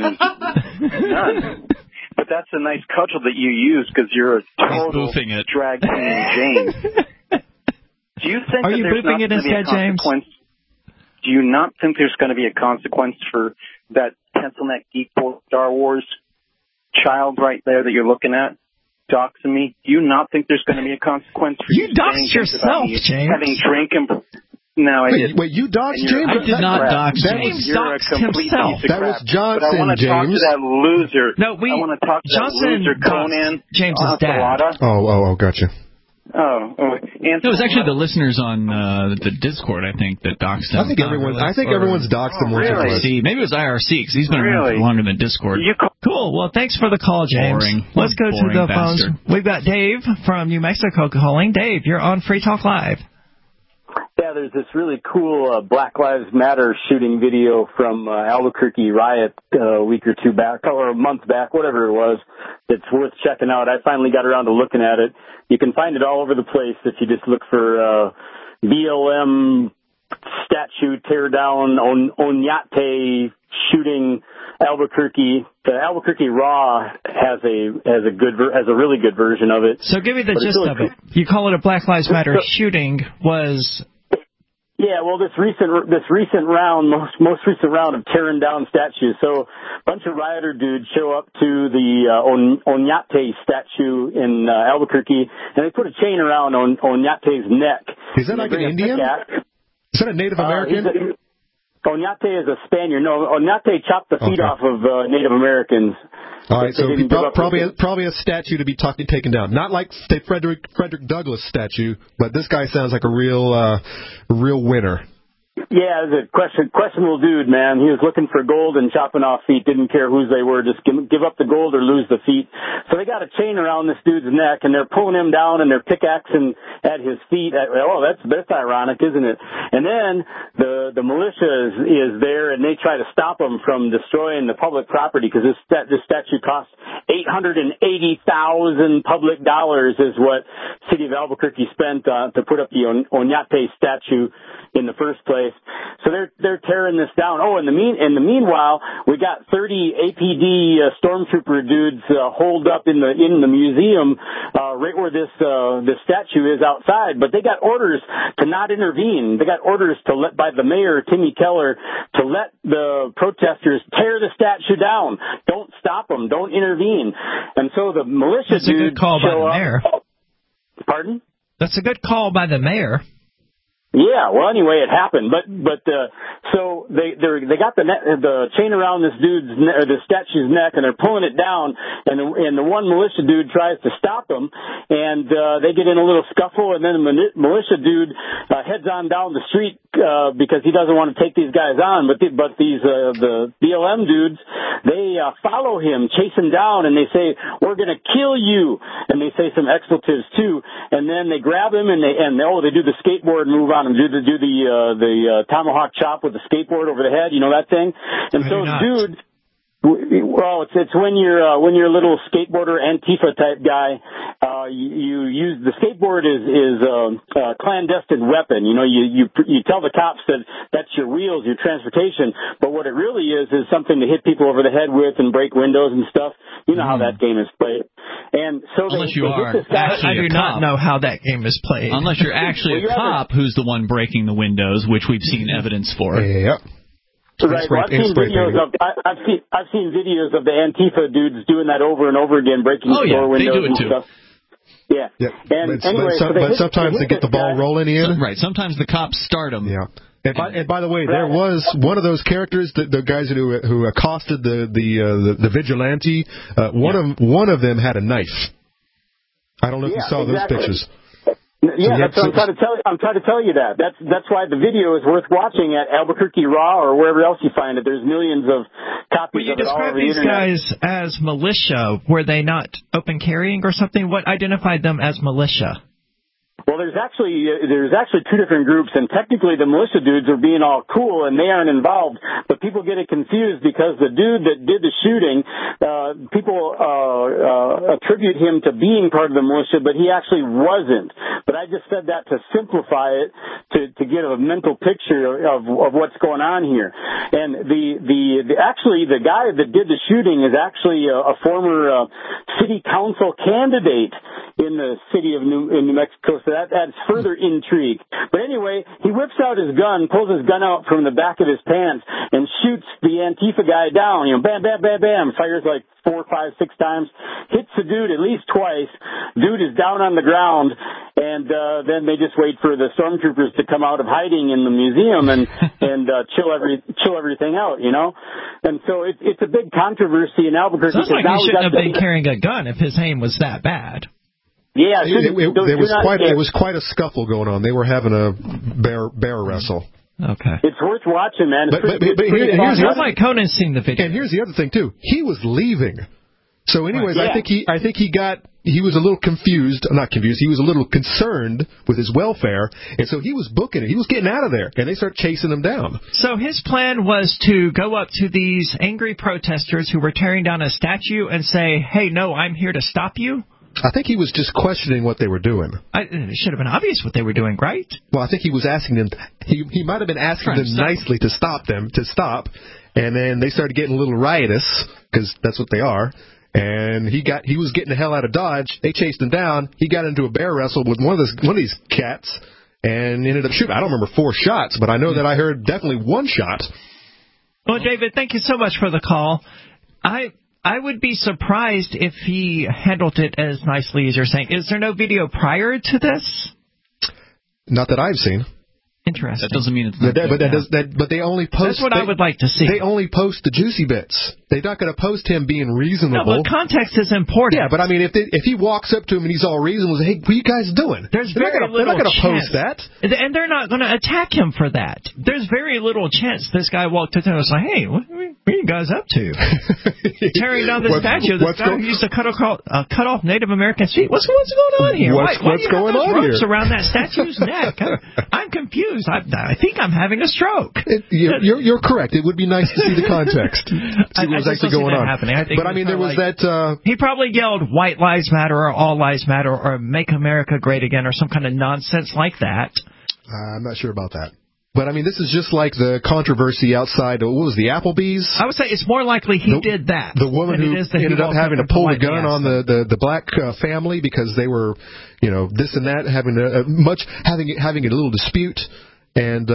None. But that's a nice cudgel that you use because you're a total drag queen, James. Do you think Are you booping it instead, James? Do you not think there's going to be a consequence for that pencil neck geek Star Wars child right there that you're looking at? Doxing me? Do you not think there's going to be a consequence for you? You doxed yourself, James. Having drink and... No, I didn't. Wait, you doxed James? I did not dox James. You're doxed himself. That was Johnson, but I want to talk to that loser. No, I want to talk to Johnson that loser, Conan. James's dad. Oh, gotcha. It was actually the listeners on the Discord, I think, that doxed him. I think everyone's doxed him once or twice. Maybe it was IRC, because he's been around for longer than Discord. Cool. Well, thanks for the call, James. Let's go to the phones. We've got Dave from New Mexico calling. Dave, you're on Free Talk Live. Yeah, there's this really cool Black Lives Matter shooting video from Albuquerque riot a week or two back, or a month back, whatever it was. It's worth checking out. I finally got around to looking at it. You can find it all over the place if you just look for BLM statue tear down Oñate shooting Albuquerque. The Albuquerque Raw has a really good version of it. So give me the gist of it. You call it a Black Lives Matter shooting. Yeah, well, this recent round, most recent round of tearing down statues. So, a bunch of rioter dudes show up to the Oñate statue in Albuquerque, and they put a chain around Oñate's neck. Is that like an Indian? Is that a Native American? Oñate is a Spaniard. No, Oñate chopped the feet off of Native Americans. All right, so probably a statue to be taken down. Not like the Frederick Douglass statue, but this guy sounds like a real winner. Yeah, it was a questionable dude, man. He was looking for gold and chopping off feet. Didn't care whose they were. Just give up the gold or lose the feet. So they got a chain around this dude's neck, and they're pulling him down, and they're pickaxing at his feet. That's ironic, isn't it? And then the militia is there, and they try to stop him from destroying the public property because this statue costs $880,000 public dollars is what City of Albuquerque spent to put up the Oñate statue in the first place. So they're tearing this down. Oh, in the meanwhile, we got 30 APD stormtrooper dudes holed up in the museum right where this statue is outside. But they got orders to not intervene. They got orders by the mayor, Timmy Keller, to let the protesters tear the statue down. Don't stop them. Don't intervene. And so the militia dudes show up. That's a good call by the mayor. Pardon? That's a good call by the mayor. Yeah, well, anyway, it happened, but so they got the chain around this the statue's neck, and they're pulling it down, and the one militia dude tries to stop them, and they get in a little scuffle, and then the militia dude heads on down the street because he doesn't want to take these guys on, but these the BLM dudes, they follow him, chase him down, and they say, "We're gonna kill you," and they say some expletives too, and then they grab him and they do the skateboard move on him, do the tomahawk chop with the skateboard over the head, you know that thing, and so dude. Well, it's when you're a little skateboarder Antifa type guy, you use the skateboard is a clandestine weapon. You know, you tell the cops that that's your wheels, your transportation, but what it really is something to hit people over the head with and break windows and stuff. You know how that game is played. And so unless you are actually I do not know how that game is played. Unless you're actually a cop who's the one breaking the windows, which we've seen evidence for. Yep. Right. Well, I've seen videos of the Antifa dudes doing that over and over again, breaking store windows they do it and too. stuff. Yeah. And but sometimes they get the ball rolling in. Right. Sometimes the cops start them. Yeah. And by the way, there was one of those characters, the guys who accosted the vigilante. One of them had a knife. I don't know if you saw those pictures. Yeah, that's what I'm trying to tell you that. That's why the video is worth watching at Albuquerque Raw or wherever else you find it. There's millions of copies of it all over the internet. Well, you described these guys as militia. Were they not open carrying or something? What identified them as militia? Well, there's actually two different groups, and technically the militia dudes are being all cool and they aren't involved, but people get it confused because the dude that did the shooting, people attribute him to being part of the militia, but he actually wasn't. But I just said that to simplify it, to get a mental picture of what's going on here. And actually the guy that did the shooting is actually a former city council candidate in the city of New Mexico. So that adds further intrigue. But anyway, he whips out his gun, pulls his gun out from the back of his pants, and shoots the Antifa guy down. You know, bam, bam, bam, bam. Fires like 4, 5, 6 times. Hits the dude at least twice. Dude is down on the ground, and then they just wait for the stormtroopers to come out of hiding in the museum and chill everything out. You know, and so it's a big controversy in Albuquerque. Sounds like he shouldn't have been carrying a gun if his aim was that bad. Yeah, it was quite a scuffle going on. They were having a bear wrestle. Okay, it's worth watching, man. But here's like Conan's seen the video. And here's the other thing too. He was leaving. So, anyways, right. I think he was a little confused. Not confused. He was a little concerned with his welfare, and so he was booking it. He was getting out of there, and they started chasing him down. So his plan was to go up to these angry protesters who were tearing down a statue and say, "Hey, no, I'm here to stop you." I think he was just questioning what they were doing. It should have been obvious what they were doing, right? Well, I think he was asking them. He might have been asking them nicely to stop, and then they started getting a little riotous because that's what they are. And he was getting the hell out of Dodge. They chased him down. He got into a bear wrestle with one of these cats, and ended up shooting. I don't remember 4 shots, but I know that I heard definitely 1 shot. Well, David, thank you so much for the call. I would be surprised if he handled it as nicely as you're saying. Is there no video prior to this? Not that I've seen. Interesting. That doesn't mean it's not but they only post... That's what I would like to see. They only post the juicy bits. They're not going to post him being reasonable. No, but context is important. Yeah, but I mean, if he walks up to him and he's all reasonable, hey, what are you guys doing? They're not going to post that. And they're not going to attack him for that. There's very little chance this guy walked up to him and was like, hey, what are you guys up to? Tearing down the statue of this guy who used to cut off Native Americans' feet. What's going on here? What's going on here? Ropes around that statue's neck? I'm confused. I think I'm having a stroke. You're correct. It would be nice to see the context. See what was actually going on. But I mean, there was that... he probably yelled, white lives matter, or all lives matter, or make America great again, or some kind of nonsense like that. I'm not sure about that. But I mean, this is just like the controversy outside, what was the Applebee's? I would say it's more likely he did that. The woman who ended up having to pull the gun on the black family because they were, this and that, having a little dispute. And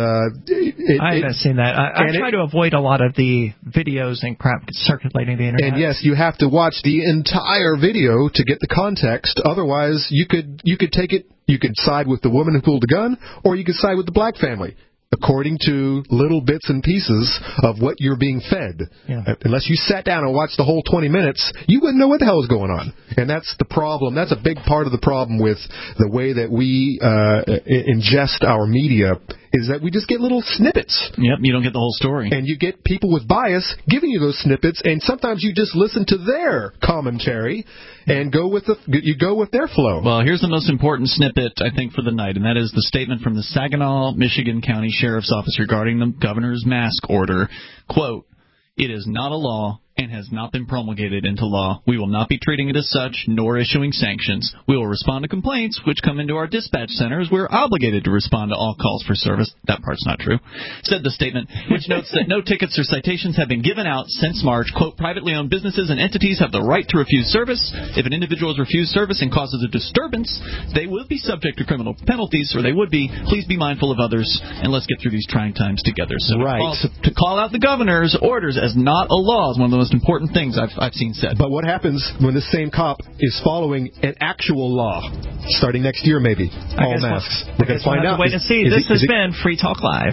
I haven't seen that. I try to avoid a lot of the videos and crap circulating the internet. And yes, you have to watch the entire video to get the context. Otherwise, you could take it. You could side with the woman who pulled the gun, or you could side with the black family, according to little bits and pieces of what you're being fed. Yeah. Unless you sat down and watched the whole 20 minutes, you wouldn't know what the hell is going on. And that's the problem. That's a big part of the problem with the way that we ingest our media, is that we just get little snippets. Yep, you don't get the whole story. And you get people with bias giving you those snippets, and sometimes you just listen to their commentary and go with their flow. Well, here's the most important snippet, I think, for the night, and that is the statement from the Saginaw, Michigan County Sheriff's Office regarding the governor's mask order. Quote, "It is not a law and has not been promulgated into law. We will not be treating it as such, nor issuing sanctions. We will respond to complaints which come into our dispatch centers. We're obligated to respond to all calls for service." That part's not true. Said the statement, which notes that no tickets or citations have been given out since March. Quote, "Privately owned businesses and entities have the right to refuse service. If an individual has refused service and causes a disturbance, they will be subject to criminal penalties, or they would be. Please be mindful of others, and let's get through these trying times together." So to call out the governor's orders as not a law is one of the most important things I've seen said. But what happens when this same cop is following an actual law starting next year, maybe? All masks. We're going to find out. Wait and see. This has been Free Talk Live.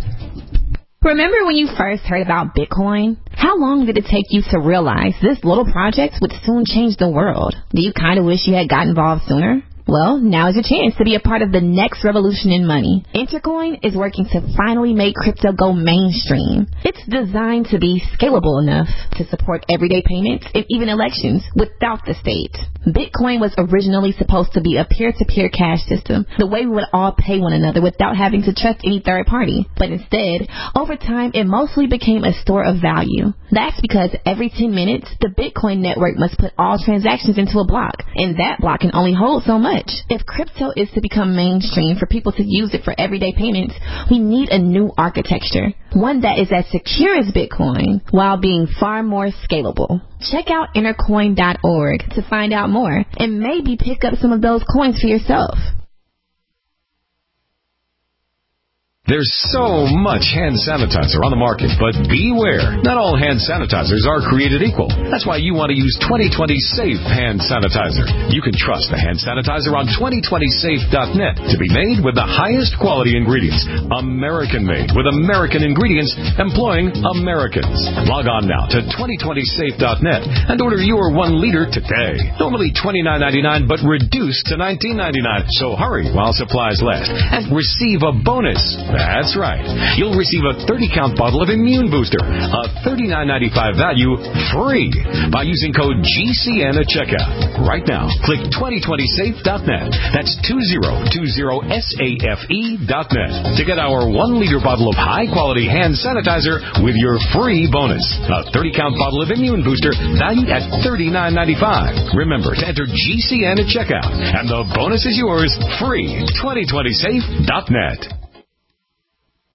Remember when you first heard about Bitcoin? How long did it take you to realize this little project would soon change the world? Do you kind of wish you had got involved sooner? Well, now is your chance to be a part of the next revolution in money. Intercoin is working to finally make crypto go mainstream. It's designed to be scalable enough to support everyday payments and even elections without the state. Bitcoin was originally supposed to be a peer-to-peer cash system, the way we would all pay one another without having to trust any third party. But instead, over time, it mostly became a store of value. That's because every 10 minutes, the Bitcoin network must put all transactions into a block, and that block can only hold so much. If crypto is to become mainstream for people to use it for everyday payments, we need a new architecture, one that is as secure as Bitcoin while being far more scalable. Check out intercoin.org to find out more and maybe pick up some of those coins for yourself. There's so much hand sanitizer on the market, but beware. Not all hand sanitizers are created equal. That's why you want to use 2020 Safe Hand Sanitizer. You can trust the hand sanitizer on 2020safe.net to be made with the highest quality ingredients. American-made with American ingredients employing Americans. Log on now to 2020safe.net and order your 1 liter today. Normally $29.99, but reduced to $19.99. So hurry while supplies last and receive a bonus. That's right. You'll receive a 30-count bottle of Immune Booster, a $39.95 value, free by using code GCN at checkout. Right now, click 2020safe.net. That's 2020safe.net to get our 1-liter bottle of high-quality hand sanitizer with your free bonus. A 30-count bottle of Immune Booster valued at $39.95. Remember to enter GCN at checkout, and the bonus is yours, free. 2020safe.net.